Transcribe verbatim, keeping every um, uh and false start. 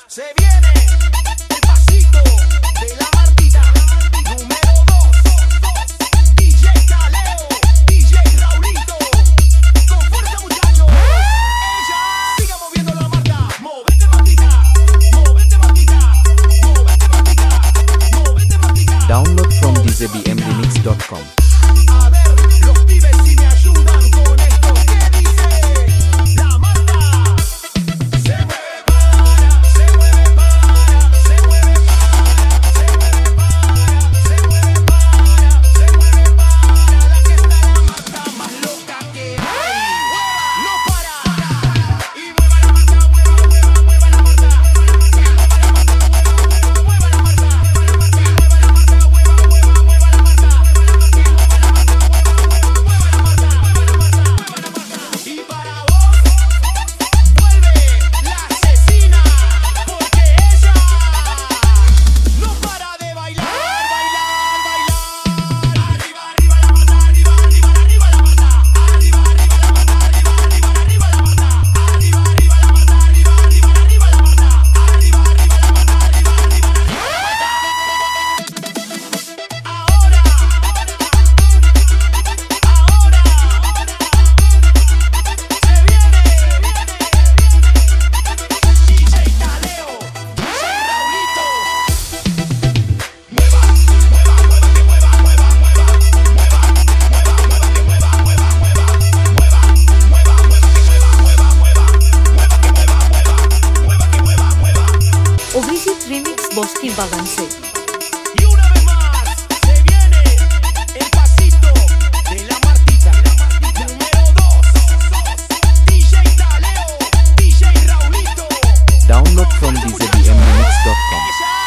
Se viene el pasito de la Martita. Número dos, D J Taleo, D J Raulito. Con fuerza, muchachos. Ella siga moviendo la Marta. Movete, Martita. Movete, Martita. Movete, Martita. Movete, Martita. Download from d z b m remix dot com. A ver, los pibes si me ayudan con esto. ¿Qué dice? La Marta se mueve para, se mueve para, se mueve para, se mueve para, se mueve para, se mueve para. La que está la Marta más loca que hay. No para. Y mueva la Marta, mueva, mueva, mueva la Marta. Mueva la Marta, mueva, mueva la Marta. Mueva la Marta, mueva, mueva, mueva la Marta. Y para vos vuelve la asesina, porque ella no para de bailar, bailar, bailar. Arriba, arriba la Marta, arriba, arriba, arriba la Marta. Arriba, arriba la Marta, arriba, arriba, arriba la Marta. Arriba, arriba la Marta, arriba, arriba, arriba la Marta. Arriba, arriba la Marta, arriba, arriba, arriba la Marta. Ahora, ahora, se viene D J Taleo, D J Raulito. Mueva, mueva, mueva, que mueva, mueva, mueva, mueva, mueva, mueva, que mueva, mueva, mueva, mueva, mueva, mueva, que mueva, mueva, mueva, mueva, que mueva, mueva, mueva, que mueva, mueva. Abhijit remix বস্তির বাগান সে Y una vez más se viene el pasito de la Martita. Número dos, D J Taleo, D J Raulito. Download from d z b m remix dot com. Ella